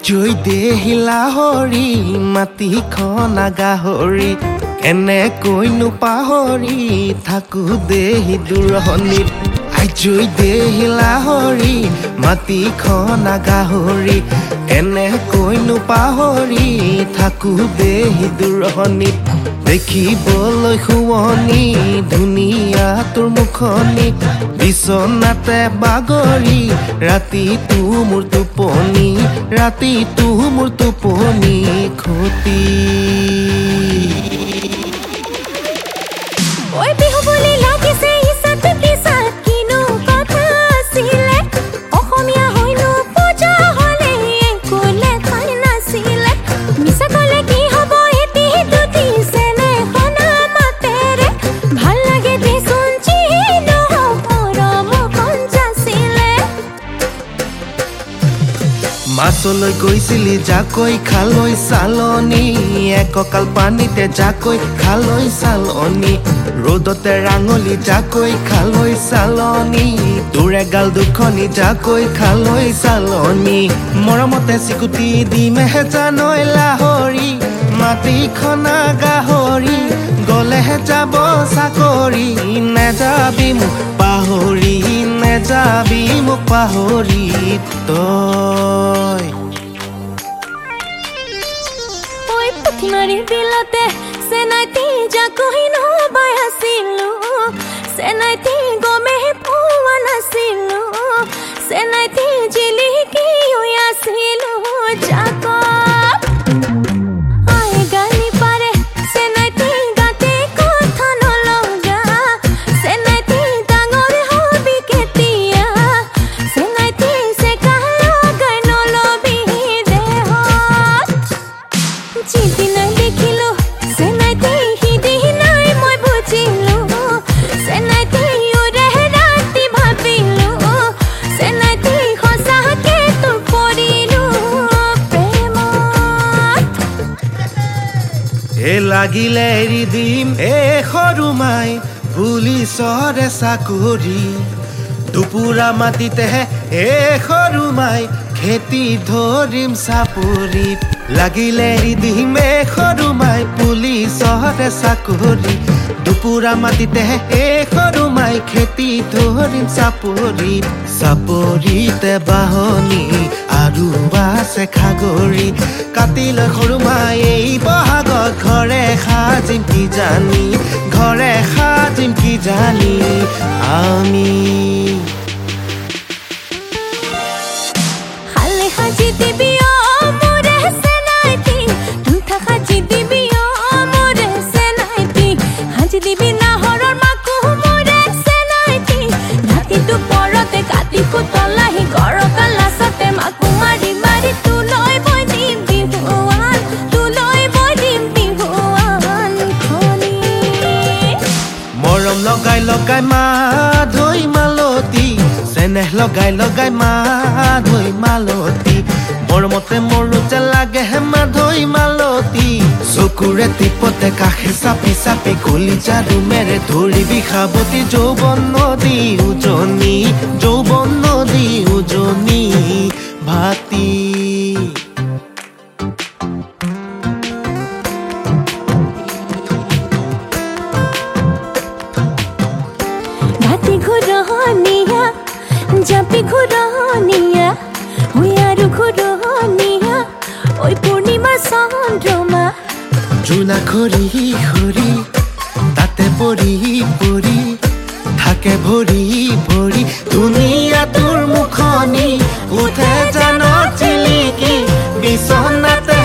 আইজৈ দেহিলা হৰি মাটিখন গাহৰি এনেকৈনো পাহৰি থাকো দেহি দূৰণিত আইজৈ দেহিলা হৰি মাটিখন গাহৰি এনেকৈনো পাহৰি থাকো দেহি দূৰণিত দেখিবলৈ শুৱনি ধুনীয়া তোৰ মুখনি বিচনাতে বাগৰি ৰাতিটো মোৰ টোপনি ৰাতিটো মোৰ টোপনি ক্ষতি ওই বিহু বুলি লাগিছে ইসাতে পিছাত কিনো কথা আছিলে অসমীয়া হইনো পূজা হলে কোলে খাই নাছিলে মিছা কলে কি হব এটি দুটি সেনে হনা মাতেৰে ভাল লাগে দেচোন চিনো মৰম পঞ্চাছিলে মাছলৈ গৈছিলি জাকৈ খালৈ চালনি এককাল পানীতে জাকৈ খালৈ চালনি ৰ'দতে ৰাঙলি জাকৈ খালৈ চালনি তোৰ এগাল দুখনি জাকৈ খালৈ চালনি মৰমতে চিকুটি দি মেহেজানৈ লাহৰি মাটিখনা গাহৰি গলেহে যাব চাকৰি নেযাবি মোক পাহৰি নেযাবি মোক পাহৰি তই ওই পুথিমাৰি বিলতে সেনাইতি জাকৈ নবাই আছিলো সেনাইতি গমে পোৱা নাছিলো সেনাইতি জিলিকি আছিলো জাকৈ লাগিলে এৰি দিম সৰু মাই পুলিচৰে চাকৰি দুপুৰা মাটিতেহে সৰু মাই খেতি ধৰিম চাপৰি লাগিলে এৰি দিম সৰু মাই পুলিচৰে চাকৰি দুপুৰা মাটিতেহে সৰু মাই খেতি ধৰিম চাপৰি চাপৰিতে বাহনি আৰু আছে খাগৰি কাটিলৈ সৰু মাই এই বহাগত ঘৰে সাজিম কি জানি ঘৰে সাজিম কি জানি আমি হালে সাজি দিবি মোৰে সেনাইতি তুঠা সাজি দিবি মোৰে সেনাইতি সাজি দিবি নাহৰৰ মাকো মোৰে সেনাইতি ৰাতিটো পৰতে কাটি ফুটলাহি গৰকা লাচতে মাকো মাৰি মাৰি তুলৈ বৈ দিম বিহুৱান তুলৈ বৈ দিম বিহুৱান খনি মৰম লগাই লগাই মাধৈ মালতী চেনেহ লগাই লগাই মাধৈ মালতী মৰমতে মৰো যে লাগে হে মাধৈ মালতী চকুৰে টিপতে কাষে চাপি চাপি কলিজা ৰুমেৰে ধৰিবি সাৱতী যৌৱন নদী উজনি যৌৱন নদী উজনি ভাতি ঘাটি ঘুৰণীয়া জাপি ঘুৰণীয়া হুয়াৰু ঘুৰণীয়া ঐ পূৰ্ণিমা চন্দ্ৰমা জোনা খৰি খৰি তাতে পৰি পৰি থাকে ভৰি ভৰি ধুনীয়া তোৰ মুখনি উঠে জানৰ চিলিকি বিচনাতে